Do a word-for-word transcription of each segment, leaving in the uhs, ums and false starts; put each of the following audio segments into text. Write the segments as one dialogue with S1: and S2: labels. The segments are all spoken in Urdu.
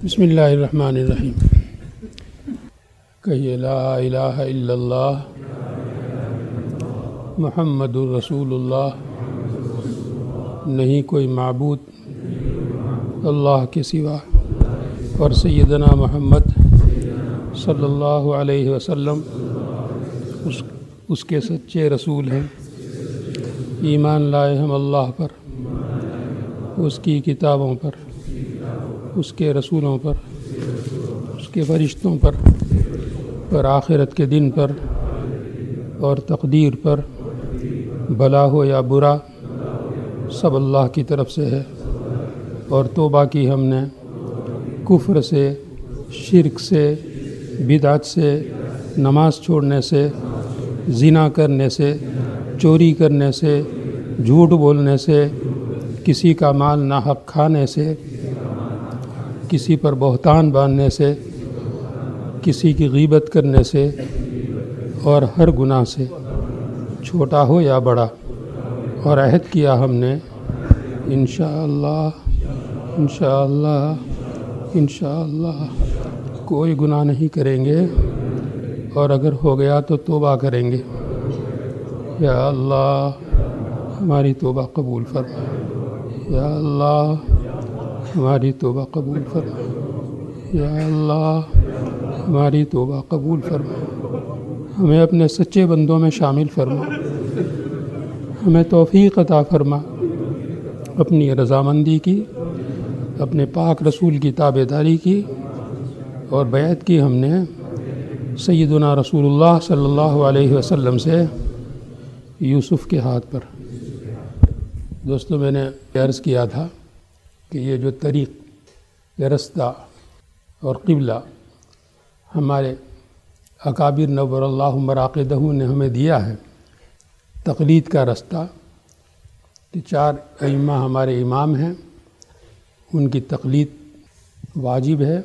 S1: بسم اللہ الرحمن الرحیم۔ کہیے لا الہ الا اللہ محمد الرسول اللہ، نہیں کوئی معبود اللہ کے سوا، اور سیدنا محمد صلی اللہ علیہ وسلم اس اس کے سچے رسول ہیں۔ ایمان لائے ہم اللہ پر، اس کی کتابوں پر، اس کے رسولوں پر، اس کے فرشتوں پر، اور آخرت کے دن پر، اور تقدیر پر، بھلا ہو یا برا سب اللہ کی طرف سے ہے۔ اور توبہ کی ہم نے کفر سے، شرک سے، بدعت سے، نماز چھوڑنے سے، زنا کرنے سے، چوری کرنے سے، جھوٹ بولنے سے، کسی کا مال ناحق کھانے سے، کسی پر بہتان باندھنے سے، کسی کی غیبت کرنے سے، اور ہر گناہ سے، چھوٹا ہو یا بڑا۔ اور عہد کیا ہم نے انشاءاللہ انشاءاللہ انشاءاللہ کوئی گناہ نہیں کریں گے، اور اگر ہو گیا تو توبہ کریں گے۔ یا اللہ ہماری توبہ قبول فرما، یا اللہ ہماری توبہ قبول فرما، یا اللہ ہماری توبہ قبول فرما۔ ہمیں اپنے سچے بندوں میں شامل فرما، ہمیں توفیق عطا فرما اپنی رضامندی کی، اپنے پاک رسول کی تابعداری کی، اور بیعت کی ہم نے سیدنا رسول اللہ صلی اللہ علیہ وسلم سے یوسف کے ہاتھ پر۔ دوستو، میں نے عرض کیا تھا کہ یہ جو طریق، یہ رستہ اور قبلہ ہمارے اکابر نور اللہ مراقدہ نے ہمیں دیا ہے، تقلید کا رستہ، کہ چار ائمہ ہمارے امام ہیں، ان کی تقلید واجب ہے۔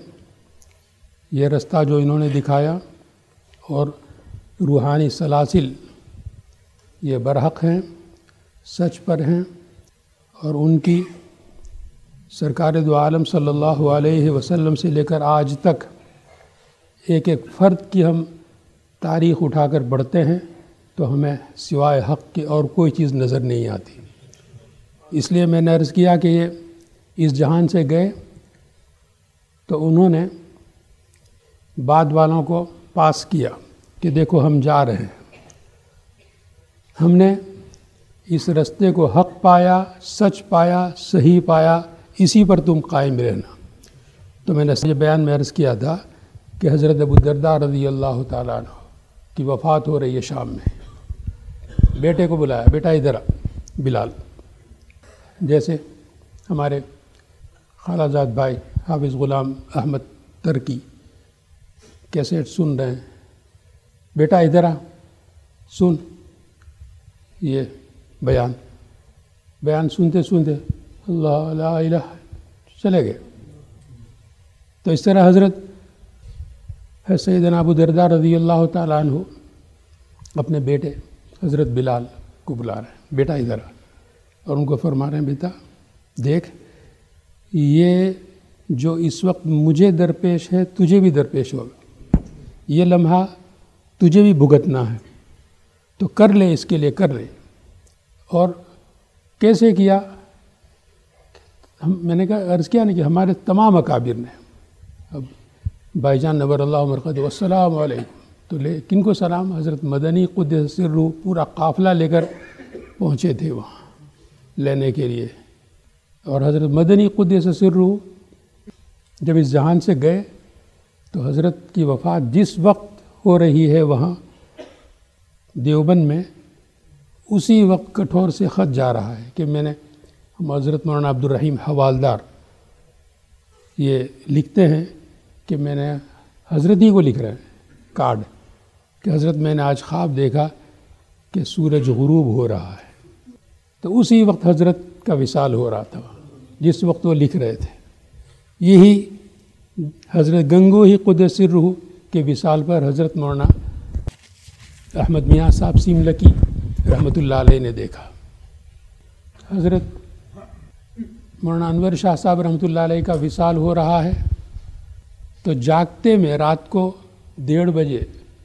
S1: یہ رستہ جو انہوں نے دکھایا، اور روحانی سلاسل یہ برحق ہیں، سچ پر ہیں، اور ان کی سرکار دو عالم صلی اللہ علیہ وسلم سے لے کر آج تک ایک ایک فرد کی ہم تاریخ اٹھا کر پڑھتے ہیں تو ہمیں سوائے حق کے اور کوئی چیز نظر نہیں آتی۔ اس لیے میں نے عرض کیا کہ یہ اس جہان سے گئے تو انہوں نے بعد والوں کو پاس کیا کہ دیکھو ہم جا رہے ہیں، ہم نے اس رستے کو حق پایا، سچ پایا، صحیح پایا، اسی پر تم قائم رہنا۔ تو میں نے یہ بیان میں عرض کیا تھا کہ حضرت ابو الدرداء رضی اللہ تعالیٰ عنہ کی وفات ہو رہی ہے شام میں۔ بیٹے کو بلایا، بیٹا ادھر آ بلال، جیسے ہمارے خالہ زاد بھائی حافظ غلام احمد ترکی کیسٹ سن رہے ہیں، بیٹا ادھر آ سن یہ بیان۔ بیان سنتے سنتے اللہ لا الہ چلے گئے۔ تو اس طرح حضرت سیدنا ابو الدرداء رضی اللہ تعالیٰ عنہ اپنے بیٹے حضرت بلال کو بلا رہے ہیں، بیٹا ادھر آ، اور ان کو فرما رہے ہیں بیٹا دیکھ، یہ جو اس وقت مجھے درپیش ہے تجھے بھی درپیش ہوگا، یہ لمحہ تجھے بھی بھگتنا ہے، تو کر لے، اس کے لیے کر لے۔ اور کیسے کیا؟ ہم میں نے کہا عرض کیا نہیں کہ ہمارے تمام اکابر نے، اب بھائی جان نور اللہ مرقدہ السلام علیکم، تو لے کن کو سلام؟ حضرت مدنی قدس سرہ پورا قافلہ لے کر پہنچے تھے وہاں لینے کے لیے، اور حضرت مدنی قدس سرہ جب اس جہان سے گئے تو حضرت کی وفات جس وقت ہو رہی ہے وہاں دیوبند میں، اسی وقت کٹھور سے خط جا رہا ہے کہ میں نے، ہم حضرت مولانا عبد الرحیم حوالدار یہ لکھتے ہیں کہ میں نے حضرت ہی کو لکھ رہے ہیں کارڈ کہ حضرت میں نے آج خواب دیکھا کہ سورج غروب ہو رہا ہے، تو اسی وقت حضرت کا وصال ہو رہا تھا جس وقت وہ لکھ رہے تھے۔ یہی حضرت گنگوہی قدس سرہ کے وصال پر حضرت مولانا احمد میاں صاحب سیملکی رحمۃ اللہ علیہ نے دیکھا۔ حضرت مولانا انور شاہ صاحب رحمۃ اللہ علیہ کا وصال ہو رہا ہے، تو جاگتے میں رات کو ڈیڑھ بجے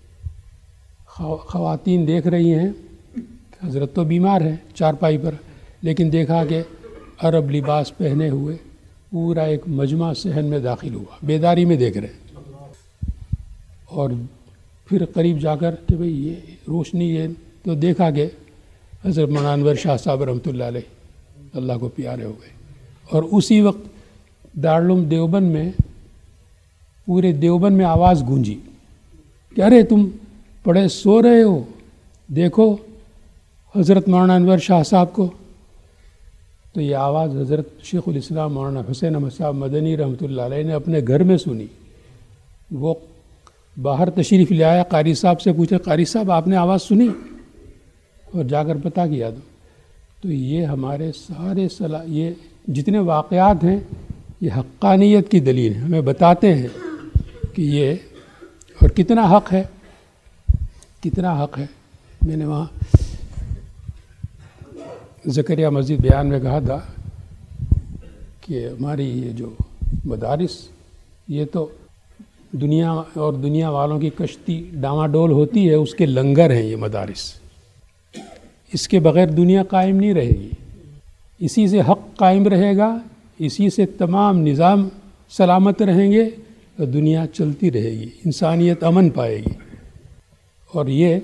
S1: خواتین دیکھ رہی ہیں حضرت تو بیمار ہیں چارپائی پر، لیکن دیکھا کہ عرب لباس پہنے ہوئے پورا ایک مجمع صحن میں داخل ہوا، بیداری میں دیکھ رہے ہیں، اور پھر قریب جا کر کہ بھئی یہ روشنی ہے، تو دیکھا کہ حضرت مولانا انور شاہ صاحب رحمۃ اللہ علیہ اللہ کو پیارے ہو گئے، اور اسی وقت دارالعلوم دیوبند میں پورے دیوبند میں آواز گونجی کہ ارے تم پڑے سو رہے ہو، دیکھو حضرت مولانا انور شاہ صاحب کو۔ تو یہ آواز حضرت شیخ الاسلام مولانا حسین احمد صاحب مدنی رحمۃ اللہ علیہ نے اپنے گھر میں سنی۔ وہ باہر تشریف لے آیا، قاری صاحب سے پوچھا قاری صاحب آپ نے آواز سنی؟ اور جا کر پتہ کیا دو۔ تو یہ ہمارے سارے صلاح یہ جتنے واقعات ہیں یہ حقانیت کی دلیل ہیں، ہمیں بتاتے ہیں کہ یہ اور کتنا حق ہے، کتنا حق ہے۔ میں نے وہاں زکریا مسجد بیان میں کہا تھا کہ ہماری یہ جو مدارس یہ تو دنیا اور دنیا والوں کی کشتی ڈاواڈول ہوتی ہے، اس کے لنگر ہیں یہ مدارس، اس کے بغیر دنیا قائم نہیں رہے گی، اسی سے حق قائم رہے گا، اسی سے تمام نظام سلامت رہیں گے اور دنیا چلتی رہے گی، انسانیت امن پائے گی۔ اور یہ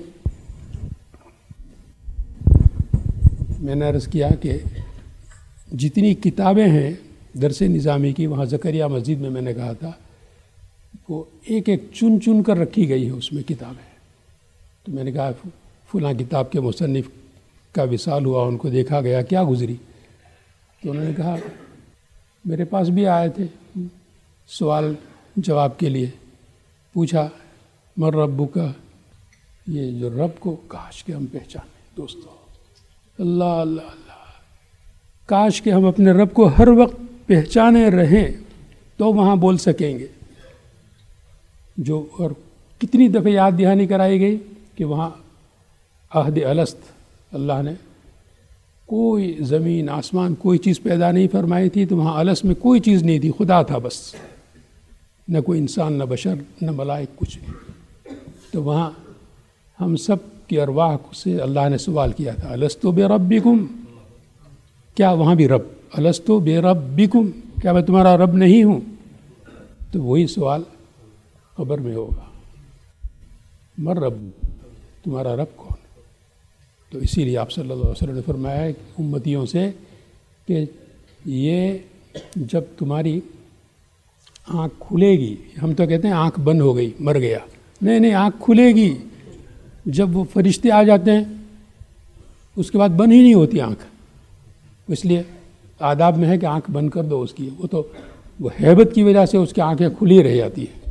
S1: میں نے عرض کیا کہ جتنی کتابیں ہیں درس نظامی کی وہاں زکریا مسجد میں میں نے کہا تھا وہ ایک ایک چن چن کر رکھی گئی ہیں اس میں کتابیں۔ تو میں نے کہا فلاں کتاب کے مصنف کا وصال ہوا، ان کو دیکھا گیا، کیا گزری؟ تو انہوں نے کہا میرے پاس بھی آئے تھے سوال جواب کے لیے، پوچھا من ربک کا، یہ جو رب کو کاش کہ ہم پہچانیں دوستو، اللہ اللہ اللہ، کاش کہ ہم اپنے رب کو ہر وقت پہچانے رہیں تو وہاں بول سکیں گے۔ جو اور کتنی دفعہ یاد دہانی کرائی گئی کہ وہاں عہد الست اللہ نے کوئی زمین آسمان کوئی چیز پیدا نہیں فرمائی تھی، تو وہاں الست میں کوئی چیز نہیں تھی، خدا تھا بس، نہ کوئی انسان نہ بشر نہ ملائک، کچھ نہیں۔ تو وہاں ہم سب کی ارواح سے اللہ نے سوال کیا تھا الستو بربکم، کیا وہاں بھی رب، الستو بربکم، کیا میں تمہارا رب نہیں ہوں؟ تو وہی سوال قبر میں ہوگا، مر رب، تمہارا رب کون؟ تو اسی لیے آپ صلی اللہ علیہ وسلم نے فرمایا ہے امتیوں سے کہ یہ جب تمہاری آنکھ کھلے گی، ہم تو کہتے ہیں آنکھ بند ہو گئی مر گیا، نہیں نہیں آنکھ کھلے گی، جب وہ فرشتے آ جاتے ہیں اس کے بعد بند ہی نہیں ہوتی آنکھ، اس لیے آداب میں ہے کہ آنکھ بند کر دو اس کی، وہ تو وہ ہیبت کی وجہ سے اس کی آنکھیں کھلی رہ جاتی ہیں۔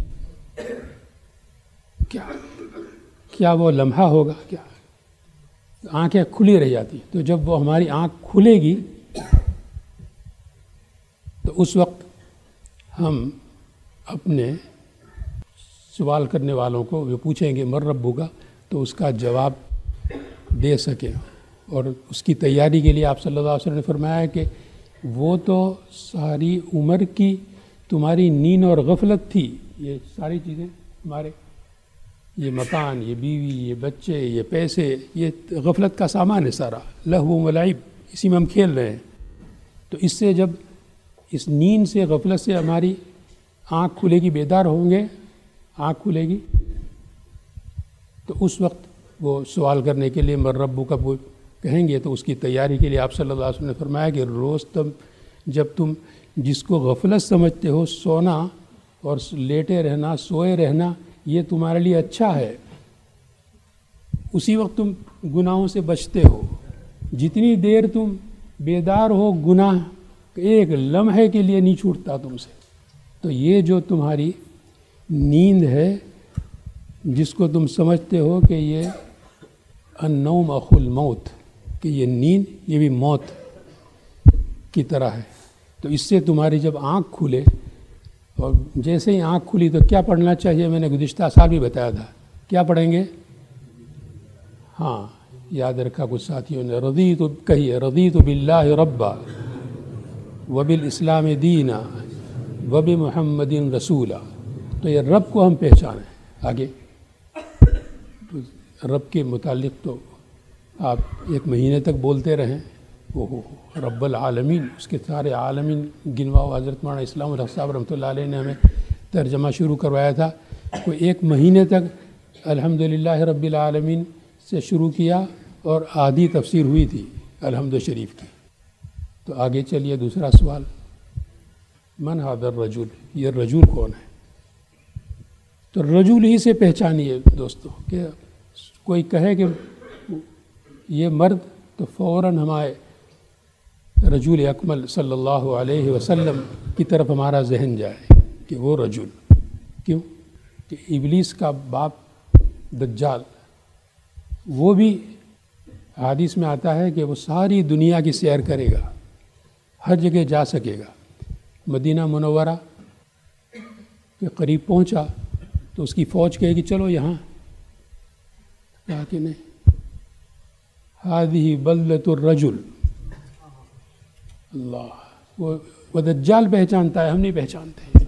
S1: کیا کیا وہ لمحہ ہوگا، کیا آنکھیں کھلی رہ جاتی ہیں۔ تو جب وہ ہماری آنکھ کھلے گی تو اس وقت ہم اپنے سوال کرنے والوں کو وہ پوچھیں گے من ربک کا، تو اس کا جواب دے سکیں۔ اور اس کی تیاری کے لیے آپ صلی اللہ علیہ وسلم نے فرمایا کہ وہ تو ساری عمر کی تمہاری نیند اور غفلت تھی، یہ ساری چیزیں ہمارے، یہ مکان، یہ بیوی، یہ بچے، یہ پیسے، یہ غفلت کا سامان ہے سارا، لہو و لعب، اسی میں ہم کھیل رہے ہیں۔ تو اس سے جب اس نیند سے غفلت سے ہماری آنکھ کھلے گی، بیدار ہوں گے، آنکھ کھلے گی، تو اس وقت وہ سوال کرنے کے لیے من ربک کا وہ کہیں گے، تو اس کی تیاری کے لیے آپ صلی اللہ علیہ وسلم نے فرمایا کہ روز تم جب تم جس کو غفلت سمجھتے ہو، سونا اور لیٹے رہنا، سوئے رہنا، یہ تمہارے لیے اچھا ہے، اسی وقت تم گناہوں سے بچتے ہو۔ جتنی دیر تم بیدار ہو گناہ ایک لمحے کے لیے نہیں چھوٹتا تم سے۔ تو یہ جو تمہاری نیند ہے جس کو تم سمجھتے ہو کہ یہ النوم اخو الموت، کہ یہ نیند یہ بھی موت کی طرح ہے، تو اس سے تمہاری جب آنکھ کھلے، اور جیسے ہی آنکھ کھلی تو کیا پڑھنا چاہیے؟ میں نے گزشتہ سال بھی بتایا تھا، کیا پڑھیں گے؟ ہاں یاد رکھا کچھ ساتھیوں نے، رضیت کہیے رضیت باللہ ربا وبالاسلام دینا وبمحمد رسولا، تو یہ رب کو ہم پہچانیں آگے. رب کے متعلق تو آپ ایک مہینے تک بولتے رہیں، وہ رب العالمین، اس کے سارے عالمین گنواؤ. حضرت مولانا اسلام الحق صاحب رحمۃ اللہ علیہ نے ہمیں ترجمہ شروع کروایا تھا. وہ ایک مہینے تک الحمدللہ رب العالمین سے شروع کیا اور آدھی تفسیر ہوئی تھی الحمد شریف کی. تو آگے چلیے دوسرا سوال، من ھذا الرجل، یہ رجل کون ہے؟ تو رجل ہی سے پہچانیے دوستو، کہ کوئی کہے کہ یہ مرد تو فوراً ہمارے رجل اکمل صلی اللہ علیہ وسلم کی طرف ہمارا ذہن جائے کہ وہ رجل. کیوں کہ ابلیس کا باپ دجال، وہ بھی حدیث میں آتا ہے کہ وہ ساری دنیا کی سیر کرے گا، ہر جگہ جا سکے گا. مدینہ منورہ کے قریب پہنچا تو اس کی فوج کہے گی چلو یہاں، کہا کہ نہیں، هذه بلدة الرجل. اللہ، وہ وہ دجال پہچانتا ہے، ہم نہیں پہچانتے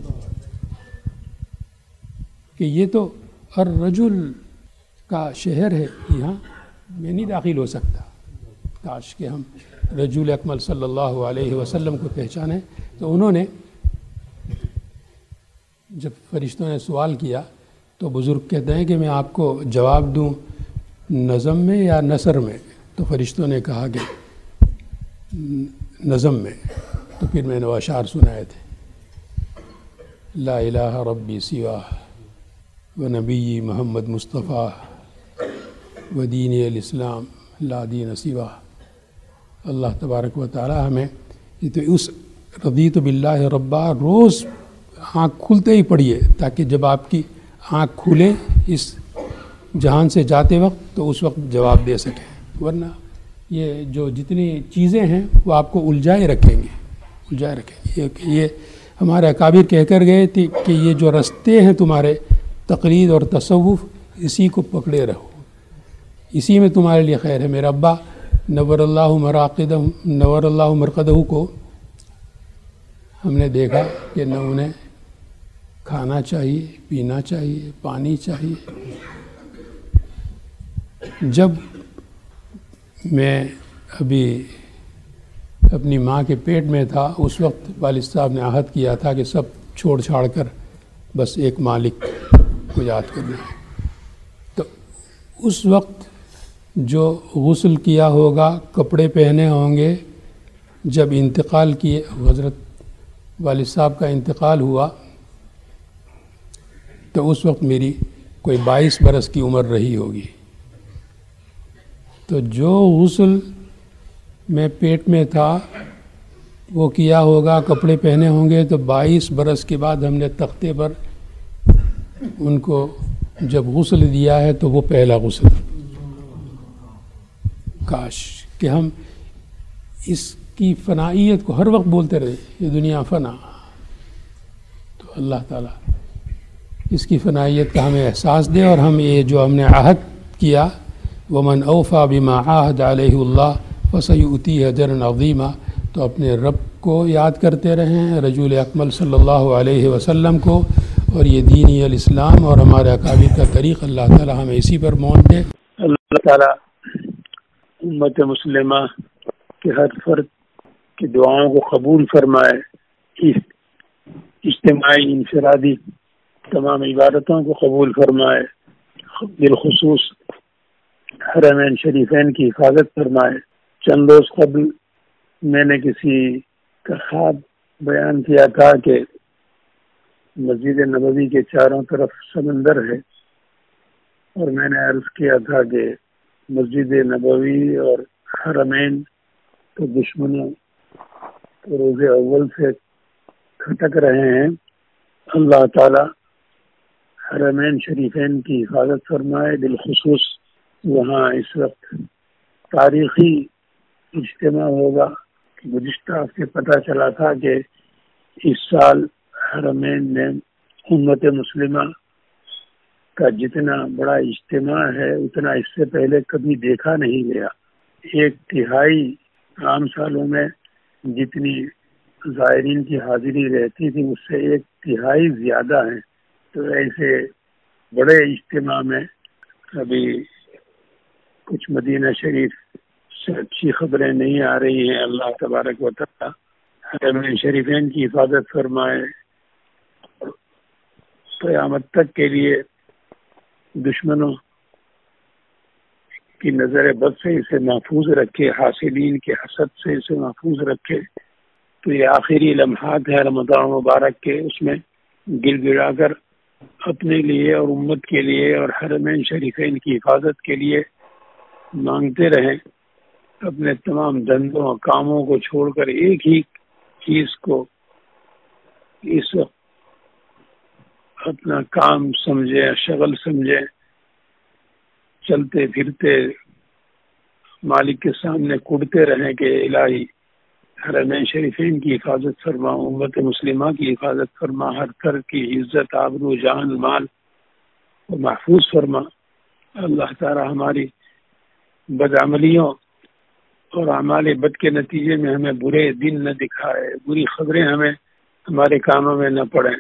S1: کہ یہ تو الرجل کا شہر ہے، یہاں میں نہیں داخل ہو سکتا. کاش کہ ہم رجل اکمل صلی اللہ علیہ وسلم کو پہچانے. تو انہوں نے جب فرشتوں نے سوال کیا تو بزرگ کہتے ہیں کہ میں آپ کو جواب دوں نظم میں یا نثر میں؟ تو فرشتوں نے کہا کہ نظم میں. تو پھر میں نے وہ اشعار سنائے تھے، لا الہ ربی سوا و نبی محمد مصطفیٰ و دین الاسلام لا دین سوا. اللہ تبارک و تعالی ہمیں یہ تو اس رضیت باللہ ربا روز آنکھ کھلتے ہی پڑھیے، تاکہ جب آپ کی آنکھ کھلے اس جہان سے جاتے وقت تو اس وقت جواب دے سکیں. ورنہ یہ جو جتنی چیزیں ہیں وہ آپ کو الجھائے رکھیں گے الجھائے رکھیں گے. یہ ہمارے اکابر کہہ کر گئے تھے کہ یہ جو رستے ہیں تمہارے تقلید اور تصوف، اسی کو پکڑے رہو، اسی میں تمہارے لیے خیر ہے. میرا ابا نور اللہ مراقدہ نور اللہ مرقدہ کو ہم نے دیکھا کہ نہ انہیں کھانا چاہیے، پینا چاہیے، پانی چاہیے. جب میں ابھی اپنی ماں کے پیٹ میں تھا اس وقت والد صاحب نے عہد کیا تھا کہ سب چھوڑ چھاڑ کر بس ایک مالک کو یاد کرنا ہے. تو اس وقت جو غسل کیا ہوگا، کپڑے پہنے ہوں گے، جب انتقال کیے حضرت والد صاحب کا انتقال ہوا تو اس وقت میری کوئی بائیس برس کی عمر رہی ہوگی. تو جو غسل میں پیٹ میں تھا وہ کیا ہوگا، کپڑے پہنے ہوں گے، تو بائیس برس کے بعد ہم نے تختے پر ان کو جب غسل دیا ہے تو وہ پہلا غسل. کاش کہ ہم اس کی فنائیت کو ہر وقت بولتے رہے، یہ دنیا فنا. تو اللہ تعالیٰ اس کی فنائیت کا ہمیں احساس دے، اور ہم یہ جو ہم نے عہد کیا وَمَنْ أَوْفَى بِمَا عَاهَدَ عَلَيْهِ اللَّهُ فَسَيُؤْتِيهِ أَجْرًا عَظِيمًا. تو اپنے رب کو یاد کرتے رہیں، رجل اکمل صلی اللہ علیہ وسلم کو، اور یہ دین الاسلام اور ہمارے اکابر کا طریق. اللہ تعالیٰ ہمیں اسی پر موت دے.
S2: اللہ تعالیٰ امت مسلمہ کے ہر فرد کی دعاؤں کو قبول فرمائے، اجتماعی انفرادی تمام عبادتوں کو قبول فرمائے، بالخصوص حرمین شریفین کی حفاظت فرمائے. چند روز قبل میں نے کسی کا خواب بیان کیا تھا کہ مسجد نبوی کے چاروں طرف سمندر ہے، اور میں نے عرض کیا تھا کہ مسجد نبوی اور حرمین تو دشمنوں روز اول سے کھٹک رہے ہیں. اللہ تعالی حرمین شریفین کی حفاظت فرمائے. بالخصوص وہاں اس وقت تاریخی اجتماع ہوگا. گزشتہ ہفتے پتہ چلا تھا کہ اس سال حرمین نے امت مسلمہ کا جتنا بڑا اجتماع ہے اتنا اس سے پہلے کبھی دیکھا نہیں گیا. ایک تہائی عام سالوں میں جتنی زائرین کی حاضری رہتی تھی اس سے ایک تہائی زیادہ ہے. तो ऐसे बड़े इज्तिमा में अभी कुछ मदीना शरीफ से अच्छी खबरें नहीं आ रही हैं। अल्लाह तबारक व तआला हरमैन शरीफैन की हिफाजत फरमाए, क़यामत तक के लिए दुश्मनों की नज़र बद से इसे महफूज रखे, हासिलीन के हसद से इसे महफूज रखे। तो ये आखिरी लम्हात है रमज़ान मुबारक के, उसमें गिड़गिड़ा कर अपने लिए और उम्मत के लिए और हरमैन शरीफैन की हिफाजत के लिए मांगते रहें। अपने तमाम धंधों और कामों को छोड़कर एक ही चीज को इस वक्त अपना काम समझे, शगल समझे, चलते फिरते मालिक के सामने कुड़ते रहें कि इलाही हरमैन शरीफैन की हिफाजत फरमा, उम्मत मुस्लिमा की हिफाजत फरमा, हर घर की इज्जत आबरू जान माल को महफूज फरमा। अल्लाह ताला हमारी बदअमलियों और अमाल बद के नतीजे में हमें बुरे दिन न दिखाए, बुरी खबरें हमें हमारे कामों में न पड़े।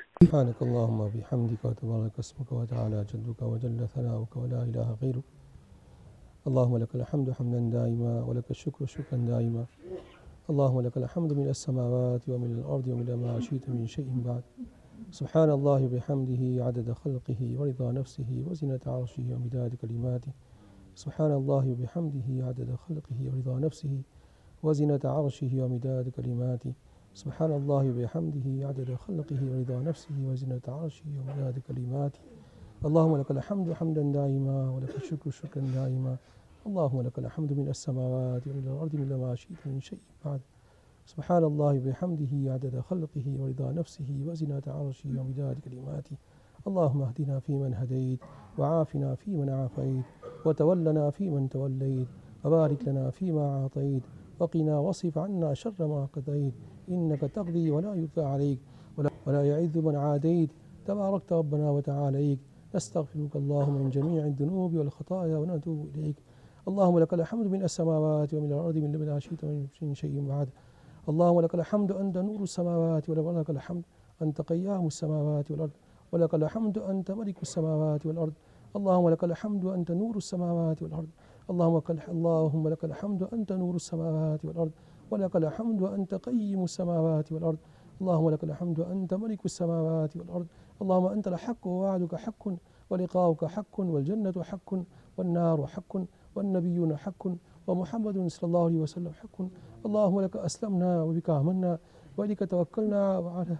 S3: اللهم لك الحمد حمدا دائما ولك الشكر شكرا دائما اللهم لك الحمد من السماوات ومن الأرض ومن ما شئت من شيء بعد سبحان الله بحمده عدد خلقه ورضا نفسه وزنة عرشه ومداد كلماته سبحان الله بحمده عدد خلقه ورضا نفسه وزنة عرشه ومداد كلماته سبحان الله بحمده عدد خلقه ورضا نفسه وزنة عرشه ومداد كلماته اللهم لك الحمد حمدا دائما ولك الشكر شكرا دائما اللهم لك الحمد من السماوات ومن الأرض من ما شئت من شيء بعد سبحان الله بحمده عدد خلقه ورضا نفسه وزنة عرشه ومداد كلماته اللهم اهدنا فيمن هديت وعافنا فيمن عافيت وتولنا فيمن توليت وبارك لنا فيما أعطيت وقنا واصرف عنا شر ما قضيت إنك تقضي ولا يقضى عليك ولا, ولا يعز من عاديت تباركت ربنا وتعاليك نستغفرك اللهم من جميع الذنوب والخطايا ونتوب إليك اللهم لك الحمد من السماوات ومن الأرض من لا شئت من شيء بعد اللهم لك الحمد أنت نور السماوات والأرض ولك الحمد أنت قيام السماوات والأرض ولك الحمد أنت ملك السماوات والأرض اللهم لك الحمد أنت نور السماوات والأرض اللهم اللهم لك الحمد أنت نور السماوات والأرض ولك الحمد أنت قيم السماوات والأرض اللهم لك الحمد أنت ملك السماوات والأرض اللهم أنت الحق ووعدك حق ولقاؤك حق والجنة حق والنار حق والنبيون حق ومحمد صلى الله عليه وسلم حق اللهم لك أسلمنا وبك آمنا وإليك توكلنا وعلى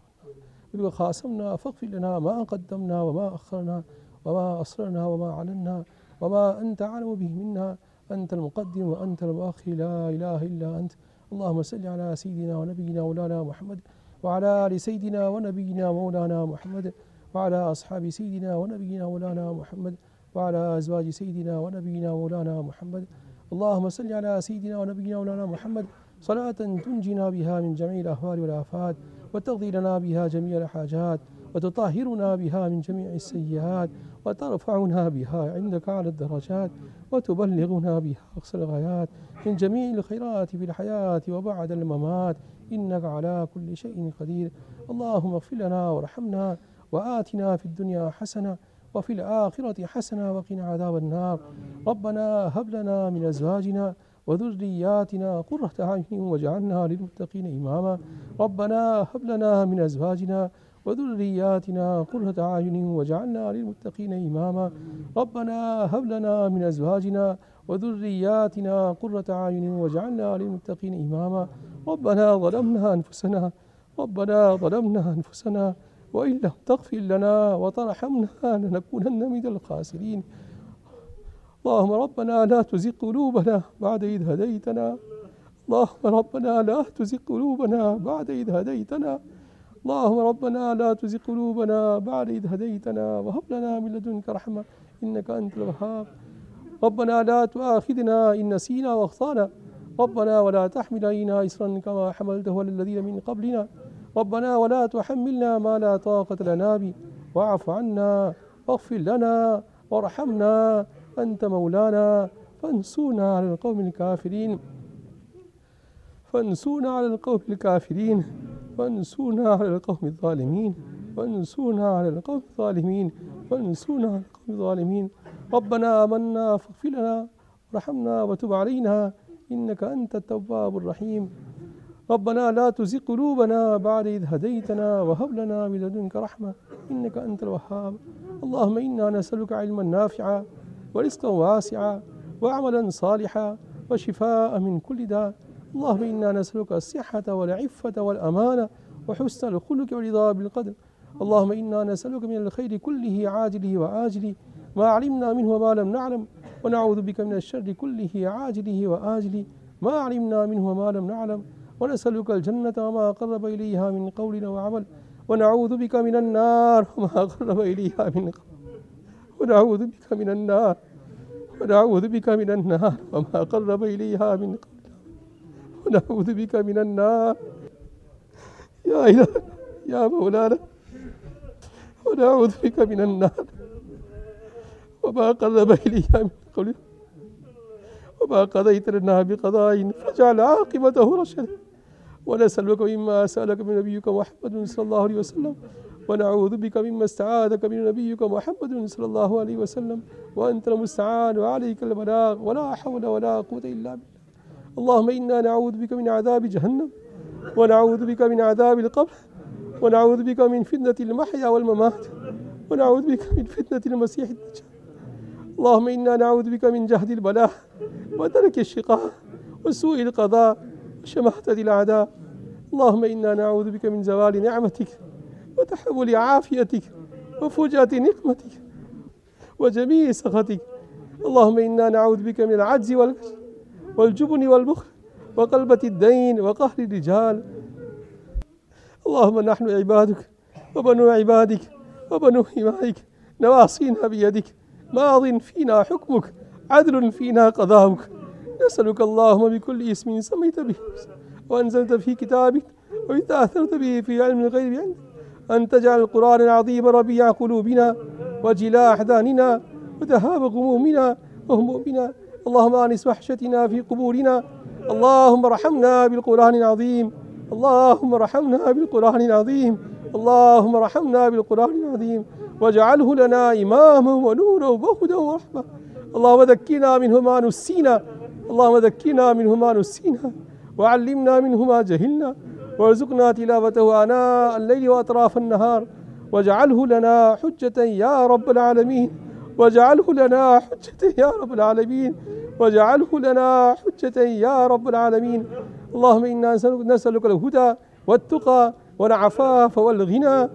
S3: بك خاصمنا فاغفر لنا ما قدمنا وما أخرنا وما أسررنا وما أعلنا وما أنت أعلم به منا أنت المقدم وأنت المؤخر لا إله إلا أنت اللهم صل على سيدنا ونبينا مولانا محمد وعلى آل سيدنا ونبينا مولانا محمد وعلى أصحاب سيدنا ونبينا مولانا محمد وعلى أزواج سيدنا ونبينا مولانا محمد اللهم صل على سيدنا ونبينا مولانا محمد صلاة تنجينا بها من جميع الأهوال والآفات وتقضي لنا بها جميع الحاجات وتطهرنا بها من جميع السيئات وترفعنا بها عندك على الدرجات وتبلغنا بها أقصى الغايات من جميع الخيرات في الحياة وبعد الممات إنك على كل شيء قدير اللهم اغفر لنا وارحمنا وآتنا في الدنيا حسنة وفي الآخرة حسنة وقنا عذاب النار ربنا هب لنا من أزواجنا وذرياتنا قرة أعين واجعلنا للمتقين إماما ربنا هب لنا من أزواجنا وذرياتنا قرة أعين واجعلنا للمتقين إماما ربنا هب لنا من أزواجنا وذرياتنا قرة أعين واجعلنا للمتقين إماما ربنا ظلمنا أنفسنا ربنا ظلمنا أنفسنا وإن لم تغفر لنا وترحمنا لنكونن من الخاسرين اللهم ربنا لا تزغ قلوبنا بعد إذ هديتنا اللهم ربنا لا تزغ قلوبنا بعد إذ هديتنا اللهم ربنا لا تزغ قلوبنا بعد إذ هديتنا وهب لنا من لدنك رحمة إنك أنت الوهاب ربنا لا تؤاخذنا إن نسينا واخطأنا ربنا ولا تحمل علينا إصرا كما حملته على الذين من قبلنا ربنا ولا تحملنا ما لا طاقة لنا به واعف عنا واغفر لنا وارحمنا أنت مولانا فانصرنا على القوم الكافرين فانصرنا على القوم الكافرين فانصرنا على القوم الظالمين وانصرنا على القوم الظالمين وانصرنا على القوم الظالمين. ربنا آمنا فاغفر لنا وارحمنا وتب علينا إنك أنت التواب الرحيم. ربنا لا تزغ قلوبنا بعد إذ هديتنا وهب لنا من لدنك رحمة إنك أنت الوهاب. اللهم إنا نسألك علما نافعا ورزقا واسعا وعملا صالحا وشفاء من كل داء. اللهم إنا نسألك الصحة والعفة والأمانة وحسن الخلق والرضا بالقدر. اللهم إنا نسألك من الخير كله عاجله وآجله ما علمنا منه وما لم نعلم، ونعوذ بك من الشر كله عاجله وآجله ما علمنا منه وما لم نعلم، ونسألك الجنة وما قرب إليها من قول وعمل، ونعوذ بك من النار وما قرب إليها من قول، ونعوذ بك من النار ونعوذ بك من النار وما قرب إليها من قول، ونعوذ بك من النار يا إله يا مولانا، ونعوذ بك من النار وما قرب إليها من قول، وما قضيت لنا بقضاء فاجعل عاقبته رشدا. ونسألك مما سألك من نبيك محمد صلى الله عليه وسلم، ونعوذ بك مما استعاذك من نبيك محمد صلى الله عليه وسلم، وأنت المستعان وعليك البلاغ ولا حول ولا قوة إلا بالله. اللهم إنا نعوذ بك من عذاب جهنم، ونعوذ بك من عذاب القبر، ونعوذ بك من فتنة المحيا والممات، ونعوذ بك من فتنة المسيح الدجال. اللهم إنا نعوذ بك من جهد البلاء ودرك الشقاء وسوء القضاء وشماتة الأعداء. اللهم إنا نعوذ بك من زوال نعمتك وتحول عافيتك وفجأة نقمتك وجميع سخطك. اللهم إنا نعوذ بك من العجز والجبن والبخل وقلبة الدين وقهر الرجال. اللهم نحن عبادك وبنو عبادك وبنو إمائك، نواصينا بيدك، ماض فينا حكمك، عدل فينا قضاؤك. نسألك اللهم بكل اسم سميت به وأنزلت في كتابك وإستأثرت به في علم الغيب عندك أن تجعل القرآن العظيم ربيع قلوبنا وجلاء أحزاننا وذهاب غمومنا وهمومنا. اللهم آنس وحشتنا في قبورنا. اللهم ارحمنا بالقرآن العظيم، اللهم ارحمنا بالقرآن العظيم، اللهم ارحمنا بالقرآن العظيم، واجعله لنا إماما ونورا وهدى ورحمة. اللهم ذكرنا منه ما نسينا، اللهم ذكرنا منه ما نسينا، وعلمنا منه ما جهلنا، وارزقنا تلاوته آناء الليل وأطراف النهار، واجعله لنا حجة يا رب العالمين، واجعله لنا حجة يا رب العالمين، واجعله لنا حجة يا رب العالمين. اللهم إنا نسألك الهدى والتقى والعفاف والغنى.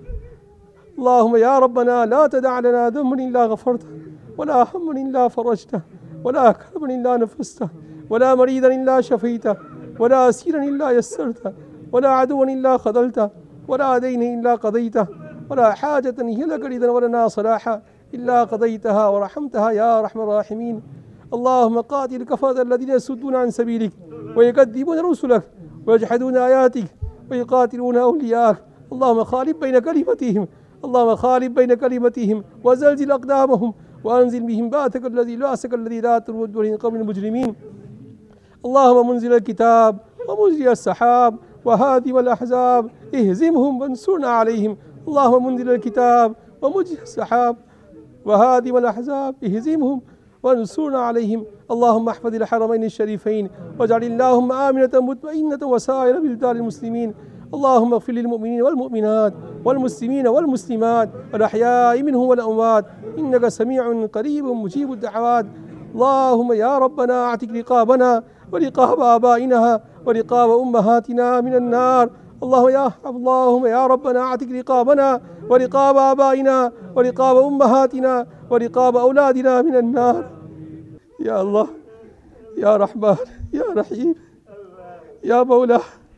S3: اللهم يا ربنا لا تدع لنا ذنبا إلا غفرته، ولا هما إلا فرجته، ولا كربا إلا نفسته، ولا مريضا إلا شفيته، ولا أسيرا إلا يسرته، ولا عدوا إلا خذلته، ولا دين إلا قضيته، ولا حاجة هي لك رضا ولنا صلاحا إلا قضيتها ورحمتها يا أرحم الراحمين. اللهم قاتل الكفرة الذين يصدون عن سبيلك ويكذبون رسلك ويجحدون آياتك ويقاتلون أولياءك. اللهم خالف بين كلمتهم، اللهم خالف بين كلمتهم وزلزل أقدامهم، وأنزل بهم بأسك الذي لأسك الذي لا ترد من قوم المجرمين. اللهم منزل الكتاب ومجري السحاب وهادم الأحزاب اهزمهم وانصرنا عليهم. اللهم منزل الكتاب ومجري السحاب وهادم الأحزاب اهزمهم وانصرنا عليهم. اللهم احفظ الحرمين الشريفين واجعل اللهم آمنة مطمئنة وسائر بلدان المسلمين. اللهم اغفر للمؤمنين والمؤمنات والمسلمين والمسلمات والأحياء منهم والأموات إنك سميع قريب مجيب الدعوات. اللهم يا ربنا اعتق رقابنا ورقاب آبائنا ورقاب أمهاتنا من النار. الله يا اللهم يا ربنا اعتق رقابنا ورقاب آبائنا ورقاب أمهاتنا ورقاب أولادنا من النار. يا الله يا رحمن يا رحيم يا مولاه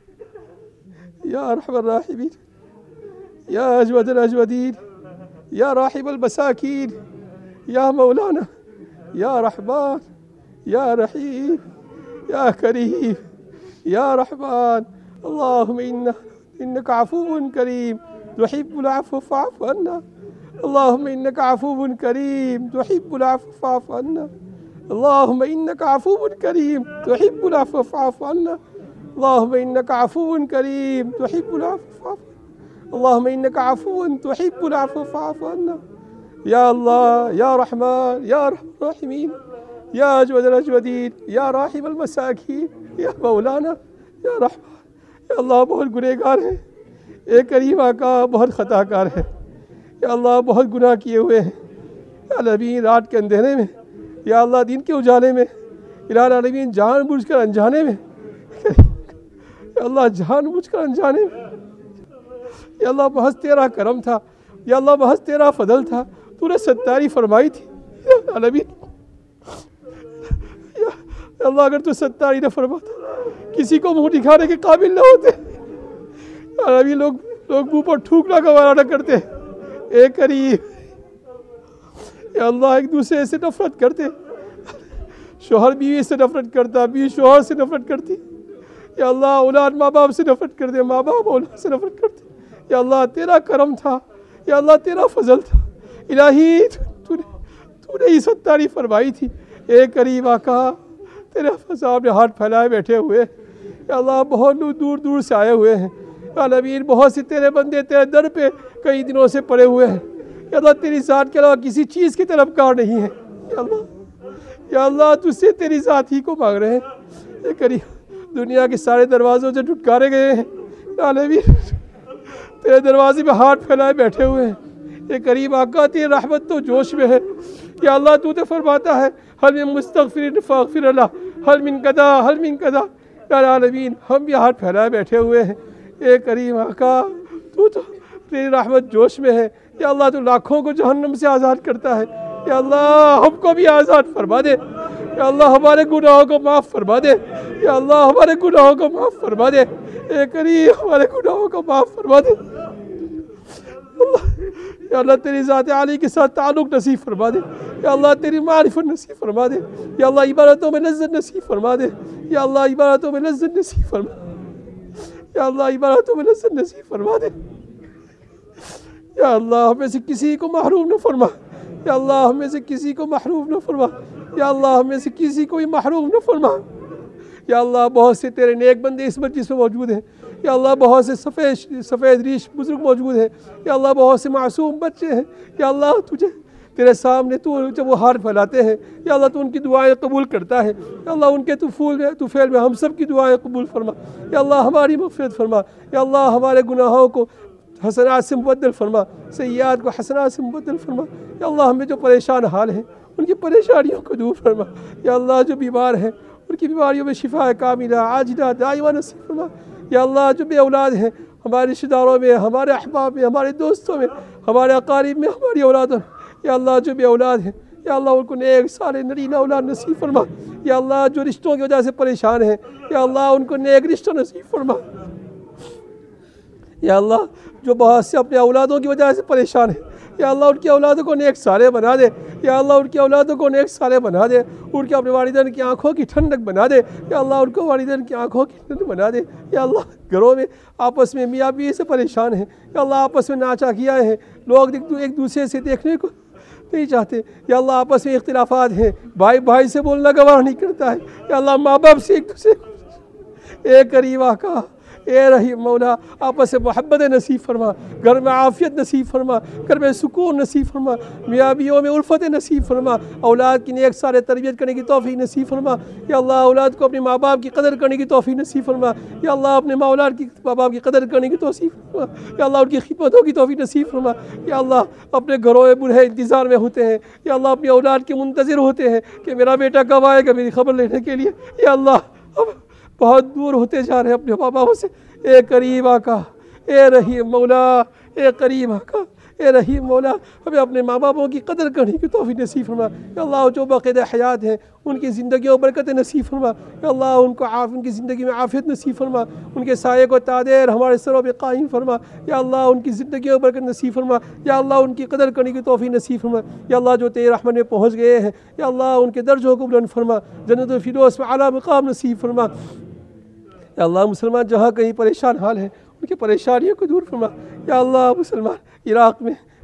S3: يا أرحم الراحمين يا أجود الأجودين يا راحم المساكين يا مولانا يا رحمن يا رحيم يا كريم يا رحمن. اللهم إنا إنك عفو كريم تحب العفو فاعف عنا. اللهم إنك عفو كريم تحب العفو فاعف عنا. اللهم إنك عفو كريم تحب العفو فاعف عنا. اللهم إنك عفو كريم تحب العفو فاعف. اللهم إنك عفو تحب العفو فاعف عنا يا الله يا رحمن يا رحم الراحمين يا أجود الأجودين يا راحم المساكين یا مولانا یا رحمان یا اللہ بہت گنہگار ہے، اے کریم آقا بہت خطا کار ہے، یا اللہ بہت گناہ کیے ہوئے ہیں، یا العالمین رات کے اندھیرے میں، یا اللہ دن کے اجالے میں، یا العالمین جان بوجھ کر انجانے میں، یا اللہ جان بوجھ کر انجانے میں، یا اللہ محض تیرا کرم تھا، یا اللہ محض تیرا فضل تھا، تو نے ستاری فرمائی تھی، یا العالمین یا اللہ اگر تو ستاری نہ فرماتا کسی کو منہ دکھانے کے قابل نہ ہوتے، یا العالمین لوگ لوگ منہ پر تھوکنا گوارا نہ کرتے، اے کریم یا اللہ ایک دوسرے سے نفرت کرتے، شوہر بیوی سے نفرت کرتا، بیوی شوہر سے نفرت کرتی، یا اللہ اولاد ماں باپ سے نفرت کرتے، ماں باپ اولاد سے نفرت کرتے، یا اللہ تیرا کرم تھا، یا اللہ تیرا فضل تھا، الہی تو نے تو نے یہ ستاری فرمائی تھی، اے کریم آقا تیرے سامنے ہاتھ پھیلائے بیٹھے ہوئے، یا اللہ بہت لوگ دور دور سے آئے ہوئے ہیں، یا العالمین بہت سے تیرے بندے تیرے در پہ کئی دنوں سے پڑے ہوئے ہیں، یا اللہ تیری ذات کے علاوہ کسی چیز کی طلبگار نہیں ہے، یا اللہ یا اللہ تجھ سے تیری ذات ہی کو مانگ رہے ہیں، اے کریم دنیا کے سارے دروازوں سے ڈھٹکارے گئے ہیں، یا العالمین تیرے دروازے میں ہاتھ پھیلائے بیٹھے ہوئے ہیں، اے کریم آقا تیری رحمت تو جوش میں ہے، یا اللہ تو تے فرماتا ہے حل من مستغفر فاغفر اللہ حل من قضا حل من قضا، یا العالمین ہم بھی ہاتھ پھیلائے بیٹھے ہوئے ہیں، اے کریم آقا تو تو تیری رحمت جوش میں ہے، یا اللہ تو لاکھوں کو جہنم سے آزاد کرتا ہے، یا اللہ ہم کو بھی آزاد فرما دے، یا اللہ ہمارے گناہوں کو معاف فرما دے، یا اللہ ہمارے گناہوں کو معاف فرما دے، اے کریم ہمارے گناہوں کو معاف فرما دے، اللہ یا اللہ تیری ذات عالی کے ساتھ تعلق نصیب فرما دے، یا اللہ تیری معرفت نصیب فرما دے، یا اللہ عبادتوں میں لذت نصیب فرما دے، یا اللہ عبادتوں میں لذت نصیب فرما دے، یا اللہ عبادتوں میں لذت نصیب فرما دے، یا اللہ ہمیں سے کسی کو محروم نہ فرما، یا اللہ ہمیں سے کسی کو محروم نہ فرما، یا اللہ ہمیں سے کسی کو بھی محروم نہ فرما، یا اللہ بہت سے تیرے نیک بندے اس مجلس میں موجود ہیں، یا اللہ بہت سے سفید سفید ریش بزرگ موجود ہیں، یا اللہ بہت سے معصوم بچے ہیں، یا اللہ تجھے تیرے سامنے تو جب وہ ہاتھ پھیلاتے ہیں، یا اللہ تو ان کی دعائیں قبول کرتا ہے، یا اللہ ان کے تو پھول میں تو فعل میں ہم سب کی دعائیں قبول فرما، یا اللہ ہماری مغفرت فرما، یا اللہ ہمارے گناہوں کو حسنات سے مبدل فرما، سیئات کو حسنات سے مبدل فرما، یا اللہ ہمیں جو پریشان حال ہیں ان کی پریشانیوں کو دور فرما، یا اللہ جو بیمار ہیں ان کی بیماریوں میں شفا کاملہ عاجلہ دائمہ نصیب فرما، یا اللہ جو بے اولاد ہیں ہمارے رشتہ داروں میں، ہمارے احباب میں، ہمارے دوستوں میں، ہمارے اقارب میں، ہماری اولادوں میں، یا اللہ جو بے اولاد ہیں یا اللہ ان کو نیک صالح نرینہ اولاد نصیب فرما، یا اللہ جو رشتوں کی وجہ سے پریشان ہیں یا اللہ ان کو نیک رشتہ نصیب فرما، یا اللہ جو بہت سے اپنے اولادوں کی وجہ سے پریشان ہیں یا اللہ ان کی اولادوں کو نیک صالح بنا دے، یا اللہ ان کی اولادوں کو نیک صالح بنا دے، ان کے اپنے والدین کی آنکھوں کی ٹھنڈک بنا دے، یا اللہ ان کو والدین کی آنکھوں کی ٹھنڈک بنا دے، یا اللہ گھروں میں آپس میں میاں بیوی سے پریشان ہیں یا اللہ آپس میں ناچا کیا ہیں، لوگ ایک دوسرے سے دیکھنے کو نہیں چاہتے، یا اللہ آپس میں اختلافات ہیں، بھائی بھائی سے بولنا گوارا نہیں کرتا ہے، یا اللہ ماں باپ سے ایک دوسرے کو، اے کریم آقا اے رحیم مولا آپس سے محبت نصیب فرما، گھر میں عافیت نصیب فرما، گھر میں سکون نصیب فرما، میاں بیویوں میں الفت نصیب فرما، اولاد کی نیک صالح تربیت کرنے کی توفیق نصیب فرما، یا اللہ اولاد کو اپنے ماں باپ کی قدر کرنے کی توفیق نصیب فرما، یا اللہ اپنے ماں اولاد کی ماں باپ کی قدر کرنے کی توفیق فرما، یا اللہ ان کی خدمتوں کی توفیق نصیب فرما، یا اللہ اپنے گھروں میں بوڑھے انتظار میں ہوتے ہیں، یا اللہ اپنی اولاد کے منتظر ہوتے ہیں کہ میرا بیٹا کب آئے گا میری خبر لینے کے لیے، یا اللہ اب بہت دور ہوتے جا رہے ہیں اپنے ماں باپوں سے، اے کریم آقا اے رحیم مولا اے کریم آقا اے رحیم مولا ہمیں اپنے ماں باپوں کی قدر کرنے کی توفیق نصیب فرما، یا اللہ جو باقاعدہ حیات ہیں ان کی زندگیوں برکت نصیب فرما، یا اللہ ان کو عاف ان کی زندگی میں عافیت نصیب فرما، ان کے سائے کو تادیر ہمارے سروں پہ قائم فرما، یا اللہ ان کی زندگیوں برکت نصیب فرما، یا اللہ ان کی قدر کرنے کی توفیق نصیب فرما، یا اللہ جو تیرے رحمت میں پہنچ گئے ہیں یا اللہ ان کے درجوں کو بلند فرما، جنت الفردوس میں اعلیٰ مقام نصیب فرما، یا اللہ مسلمان جہاں کہیں پریشان حال ہیں ان کی پریشانیوں کو دور فرما، یا اللہ مسلمان عراق میں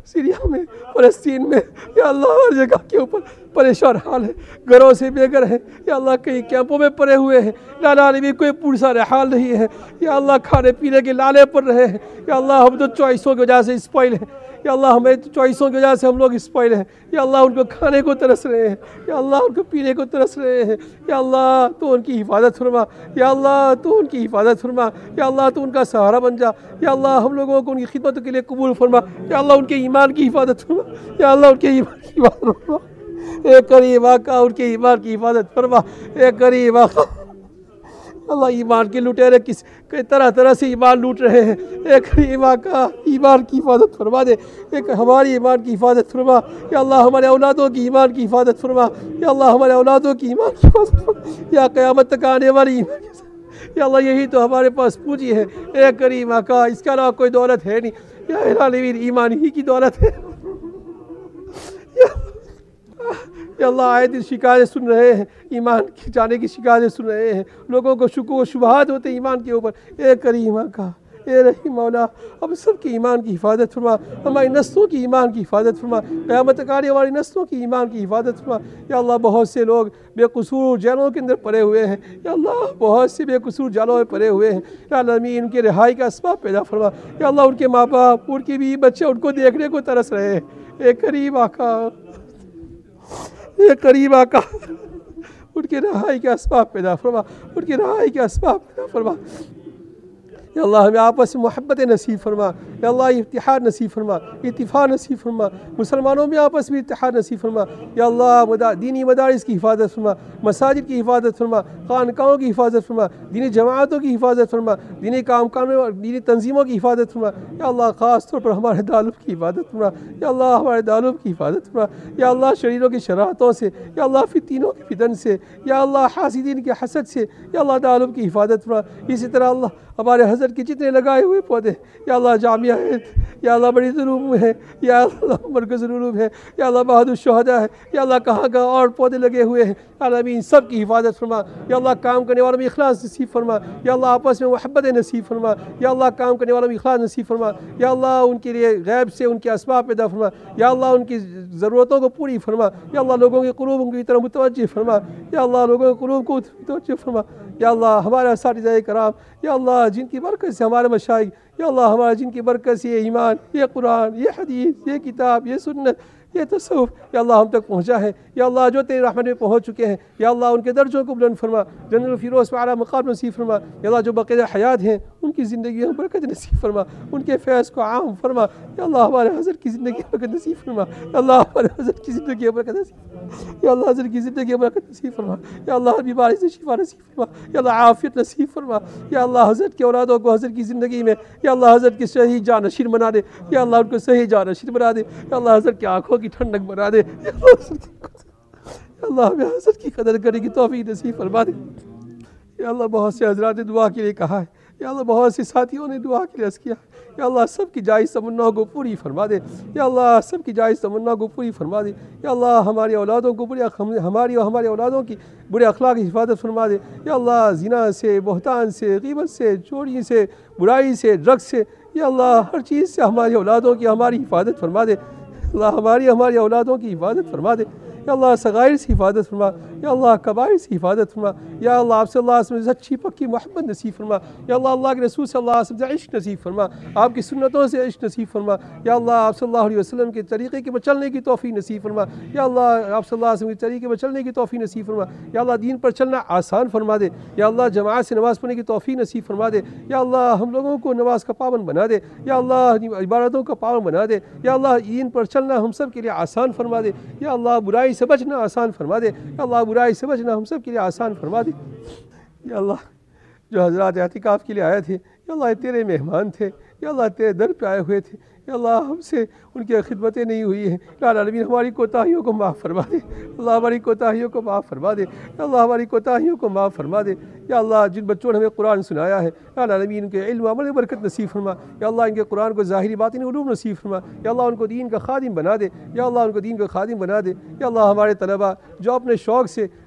S3: सीरिया में, फ़लस्तीन में, या अल्लाह हर जगह के ऊपर परेशान हाल है, घरों से बेघर है, या अल्लाह कई कैंपों में पड़े हुए हैं, लाला भी कोई पुरसा हाल नहीं है, या अल्लाह खाने पीने के लाले पड़ रहे हैं, या अल्लाह हम तो चॉइसों की वजह से स्पॉइल हैं, या अल्लाह हमें चॉइसों की वजह से हम लोग स्पॉइल हैं, या अल्लाह उनको खाने को तरस रहे हैं, या अल्लाह उनको पीने को तरस रहे हैं, या अल्लाह तो उनकी हिफाजत फरमा, या अल्लाह तो उनकी हिफाजत फरमा, या अल्लाह तो उनका सहारा बन जा, या अल्लाह हम लोगों को उनकी खिदमत के लिए कबूल फरमा, या अल्लाह उनके ईमान की हिफाजत फरमा, या अल्लाह उनके ईमान की हिफाजत फरमा, एक करीब आका उनके ईमान की हिफाजत फरमा, एक करीब आका अल्लाह ईमान के लुटेरे किस कई तरह तरह से ईमान लूट रहे हैं, एक करीब आका ईमान की हिफाजत फरमा दे, एक हमारी ईमान की हिफाजत फरमा, या अल्लाह हमारे औलादों की ईमान की हिफाजत फरमा, या अल्लाह हमारे औलादों की ईमान की हिफाजत फरमा, या क़यामत तक आने वाली ईमान की, या अल्लाह यही तो हमारे पास पूंजी है, एक करीब आका इसके अलावा कोई दौलत है नहीं, या इलाही ईमान ही की दौलत है, या अल्लाह आए दिन शिकायतें सुन रहे हैं, ईमान की जाने की शिकायतें सुन रहे हैं, लोगों को शुक्र व शुबहात होते ईमान के ऊपर, ए करीम का ए रहीम मौला हम सब की ईमान की हिफाजत फरमा, हमारी नस्लों की ईमान की हिफाजत फरमा, क़यामत तक आने वाली नस्लों की ईमान की हिफाजत फरमा, या अल्लाह बहुत से लोग बेकसूर जेलों के अंदर पड़े हुए हैं, या अल्लाह बहुत से बेकसूर जेलों में पड़े हुए हैं, या अल्लाह अमीन उनके रिहाई का असबाब पैदा फरमा, या अल्लाह उनके माँ बाप उनके भी बच्चे उनको देखने को तरस रहे हैं, ए करीम आका ये करीब आका उनके रहाई के असबाब पैदा फरमा, उनके रहाई के असबाब पैदा फरमा, या अल्लाह हमें आपस में मोहब्बत नसीब फरमा, या अल्लाह इत्तिहाद नसीब फरमा, इत्तिफाक नसीब फरमा, मुसलमानों में आपस में इत्तिहाद नसीब फरमा, या अल्लाह मदा दीनी मदारिस की हिफाजत फरमा, मसाजिद की हिफाजत फरमा, खानकाहों की हिफाजत फरमा, दीनी जमातों की हिफाजत फरमा, दीनी काम कानों और दीनी तंजीमों की हिफाजत फरमा, या अल्लाह ख़ास तौर पर हमारे दारुल की हिफाजत फरमा, या अल्लाह हमारे दारुल की हिफाजत फरमा, या अल्लाह शरीरों की शरारतों से, या अल्लाह फितनों की फितन से, या अल्लाह हासिदीन के हसद से, या अल्लाह दारुल की हिफाजत फरमा, इसी तरह अल्लाह हमारे हज़रत के जितने लगाए हुए पौधे, या अल्लाह जामिया है, या अल्लाह बड़ी ज़ुलूम है, या अल्लाह मरकज़ ज़ुलूम है, या अल्लाह बहादुर शहदा है, या अल्लाह कहाँ कहाँ और पौधे लगे हुए हैं, अल्लाह इन सब की हिफाजत फरमा, या अल्लाह काम करने वालों में इखलास नसीब फरमा, या अल्लाह आपस में मोहब्बत नसीब फरमा, या अल्लाह काम करने वालों में इखलास नसीब फरमा, या अल्लाह उनके लिए गैब से उनके असबाब पैदा फरमा, या अल्लाह उनकी ज़रूरतों को पूरी फरमा, या अल्लाह लोगों के क़ुलूब की तरफ मुतवज्जिह फरमा, या अल्लाह लोगों के क़ुलूब को मुतवज्जिह फरमा, या अल्लाह हमारे असातिज़ाए कराम, या अल्लाह जिनकी बरकत से हमारे मशाइख, या अल्लाह हमारा जिनकी बरकत से ये ईमान, ये कुरान, ये हदीस, ये किताब, ये सुन्नत, ये तसव्वुफ़ या अल्लाह हम तक पहुँचा है, या अल्लाह जो तेरी रहमत में पहुँच चुके हैं, या अल्लाह उनके दर्जों को बुलंद फरमा, जन्नतुल फिरदौस में आला मकाम नसीब फरमा, या अल्लाह जो बक़िया हयात हैं उनकी ज़िंदगी में बरकत नसीब फरमा, उनके फैज़ को आम फरमा, या अल्लाह हमारे हज़रत की ज़िंदगी में बरकत नसीब फरमा, या अल्लाह हमारे हज़रत की ज़िंदगी में बरकत नसीब फरमा, या अल्लाह हज़रत की ज़िंदगी में बरकत नसीब फरमा, या अल्लाह हर बीमारी से शिफा नसीब फरमा, या अल्लाह आफ़ियत नसीब फरमा, या अल्लाह हज़रत के औलादों को हज़रत की ज़िंदगी में, या अल्लाह हज़रत की सही जानशीन बना दे, या अल्लाह उनको सही जानशीन बना दे, या अल्लाह हज़रत की आँखों की ठंडक बना दे, या अल्लाह हमें हज़रत की कदर करने की तौफीक नसीब फरमा दे। या अल्लाह बहुत से हज़रात ने दुआ के लिए कहा है, या अल्लाह बहुत से साथियों ने दुआ के लिए अर्ज़ किया, या अल्लाह सब की जायज़ तमन्नाओं को पूरी फरमा दे, या अल्लाह सब की जायज़ तमन्नाओं को पूरी फरमा दे, या अल्लाह हमारी औलादों को बुरे हमारी और हमारे औलादों की बुरे अखलाक की हिफाजत फरमा दे, या अल्लाह ज़िना से, बहतान से, ग़ीबत से, चोरी से, बुराई से, ड्रग्स से, या अल्लाह हर चीज़ से हमारी औलादों की हमारी हिफाजत फरमा दे, अल्लाह हमारी हमारी औलादों की हिफाजत फरमा दे, या अल्लाह सगाइर से हिफाजत फरमा, या अल्लाह कबाइर से हिफाजत फरमा, या अल्लाह आपसे अल्लाह से अच्छी पक्की मोहब्बत नसीब फरमा, या अल्लाह अल्लाह के रसूल सल्लल्लाहु अलैहि वसल्लम से इश्क नसीब फरमा, आपकी सुन्नतों से इश्क नसीब फरमा, या अल्लाह आप सल्लल्लाहु अलैहि वसल्लम के तरीक़े के पर चलने की तौफ़ीक़ नसीब फरमा, या अल्लाह आप सल्लल्लाहु अलैहि वसल्लम के तरीक़े पर चलने की तौफ़ीक़ नसीब फरमा, या अल्लाह दीन पर चलना आसान फरमा दे, या अल्लाह जमात से नमाज़ पढ़ने की तौफ़ीक़ नसीब फरमा दे, या अल्लाह हम लोगों को नमाज का पाबंद बना दे, या अल्लाह इबादतों का पाबंद बना दे, या अल्लाह दीन पर चलना हम सब के लिए आसान फरमा दे, या अल्लाह बुराई से बचना आसान फरमा दे, या अल्लाह बुराई से बचना हम सब के लिए आसान फरमा दे। या अल्लाह जो हज़रात एतिकाफ़ के लिए आए थे, या अल्लाह तेरे मेहमान थे, या अल्लाह तेरे दर पे आए हुए थे, या अल्लाह हमसे उनकी खिदमतें नहीं हुई हैं, या अल्लाह हमारी कोताहियों को माफ़ फरमा दे, अल्लाह हमारी कोताहियों को माफ़ फरमा दे, या अल्लाह हमारी कोताहियों को माफ़ फरमा दे, या अल्लाह जिन बच्चों ने हमें कुरान सुनाया है, या अल्लाह इनके इल्म अमल में बरकत नसीब फरमा, या अल्लाह इनके कुरान को ज़ाहिरी बातिनी उलूम नसीब फरमा, या अल्लाह उनको दीन का खादिम बना दे, या अल्लाह उनको दीन का खादिम बना दे, या अल्लाह हमारे तलबा जो अपने शौक़ से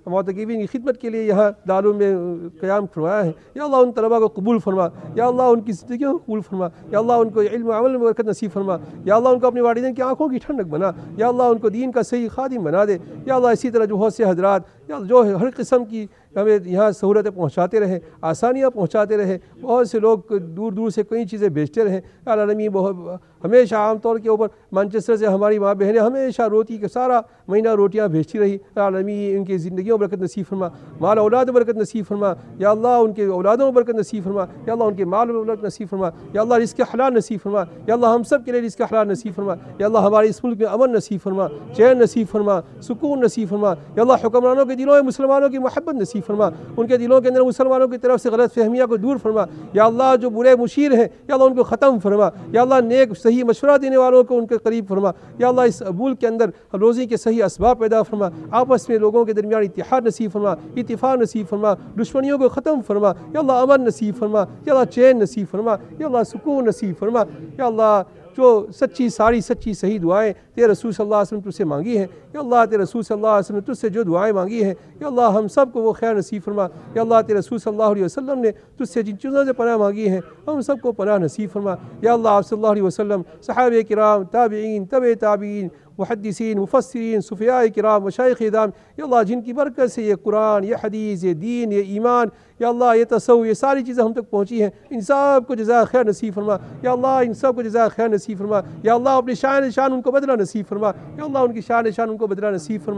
S3: معتکفین کی خدمت کے لیے یہاں دارالعلوم میں قیام فرمایا ہے، یا اللہ ان طلباء کو قبول فرما، یا اللہ ان کی زندگیوں کو قبول فرما، یا اللہ ان کو علم و عمل میں برکت نصیب فرما، یا اللہ ان کو اپنے والدین کی آنکھوں کی ٹھنڈک بنا، یا اللہ ان کو دین کا صحیح خادم بنا دے، یا اللہ اسی طرح جو بہت سے حضرات یا جو ہر قسم کی ہمیں یہاں سہولتیں پہنچاتے رہے، آسانیاں پہنچاتے رہے، بہت سے لوگ دور دور سے کئی چیزیں بیچتے رہے، یا اللہ العالمین بہت ہمیشہ عام طور کے اوپر مانچسٹر سے ہماری ماں بہنیں ہمیشہ روٹی کے سارا مہینہ روٹیاں بیچتی رہی، یا العالمین ان کی زندگیوں میں برکت نصیب فرما، مال اولاد میں برکت نصیب فرما، یا اللہ ان کے اولادوں میں برکت نصیب فرما، یا اللہ ان کے مال میں برکت نصیب فرما، یا اللہ رزق حلال نصیب فرما، یا اللہ ہم سب کے لیے رزق حلال نصیب فرما، یا اللہ ہمارے اس ملک میں امن نصیب فرما، چین نصیب فرما، سکون نصیب فرما، یا اللہ حکمرانوں کے دلوں میں مسلمانوں کی محبت نصیب فرما، ان کے دلوں کے اندر مسلمانوں کی طرف سے غلط فہمیاں کو دور فرما، یا اللہ جو برے مشیر ہیں یا اللہ ان کو ختم فرما، یا اللہ نیک صحیح مشورہ دینے والوں کو ان کے قریب فرما، یا اللہ اس ملک کے اندر روزی کے صحیح اسباب پیدا فرما، آپس میں لوگوں کے درمیان اتحاد نصیب فرما، اتفاق نصیب فرما، دشمنیوں کو ختم فرما، یا اللہ امن نصیب فرما، یا اللہ چین نصیب فرما، یا اللہ سکون نصیب فرما، یا اللہ جو سچی ساری سچی صحیح دعائیں تیرے رسول صلی اللہ علیہ وسلم تجھ سے مانگی ہیں، یا اللہ تیرے رسول صلی اللہ علیہ وسلم نے تجھ سے جو دعائیں مانگی ہیں، یا اللہ ہم سب کو وہ خیر نصیب فرما، یا اللہ تیرے رسول صلی اللہ علیہ وسلم نے تجھ سے جن چیزوں سے پناہ مانگی ہیں ہم سب کو پناہ نصیب فرما، یا اللہ آپ صلی اللہ علیہ وسلم صحابہ کرام تابعین تبع تابعین محدثین مفسرین صفیاء کرام مشائخ اعظام، یا اللہ جن کی برکت سے یہ قرآن یہ حدیث یہ دین یہ ایمان یا اللہ یہ تصوف یہ ساری چیزیں ہم تک پہنچی ہیں، ان سب کو جزائے خیر نصیب فرما، یا اللہ ان سب کو جزائے خیر نصیب فرما، یا اللہ اپنی شان شان ان کو بدلہ نصیب فرما، یا اللہ ان کی شان شان ان کو بدلہ نصیب فرما،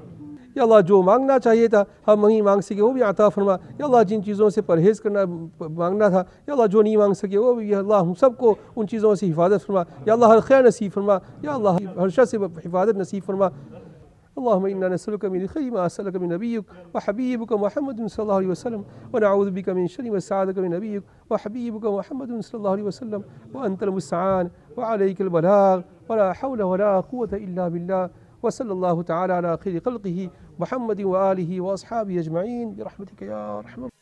S3: یا اللہ جو مانگنا چاہیے تھا ہم نہیں مانگ سکے وہ بھی عطا فرما، یا اللہ جن چیزوں سے پرہیز کرنا مانگنا تھا یا اللہ جو نہیں مانگ سکے وہ بھی، یا اللہ ہم سب کو ان چیزوں سے حفاظت فرما، یا اللہ ہر خیر نصیب فرما، یا اللہ ہر شر سے حفاظت نصیب فرما۔ اللهم إنا نسألك من خير ما أسألك من نبيك وحبيبك محمد صلى الله عليه وسلم، ونعوذ بك من شر ما استعاذك من نبيك وحبيبك محمد صلى الله عليه وسلم، وأنت المستعان وعليك البلاغ ولا حول ولا قوة إلا بالله، وصلى الله تعالى على خير خلقه محمد وآله وأصحابه أجمعين برحمتك يا أرحم الراحمين۔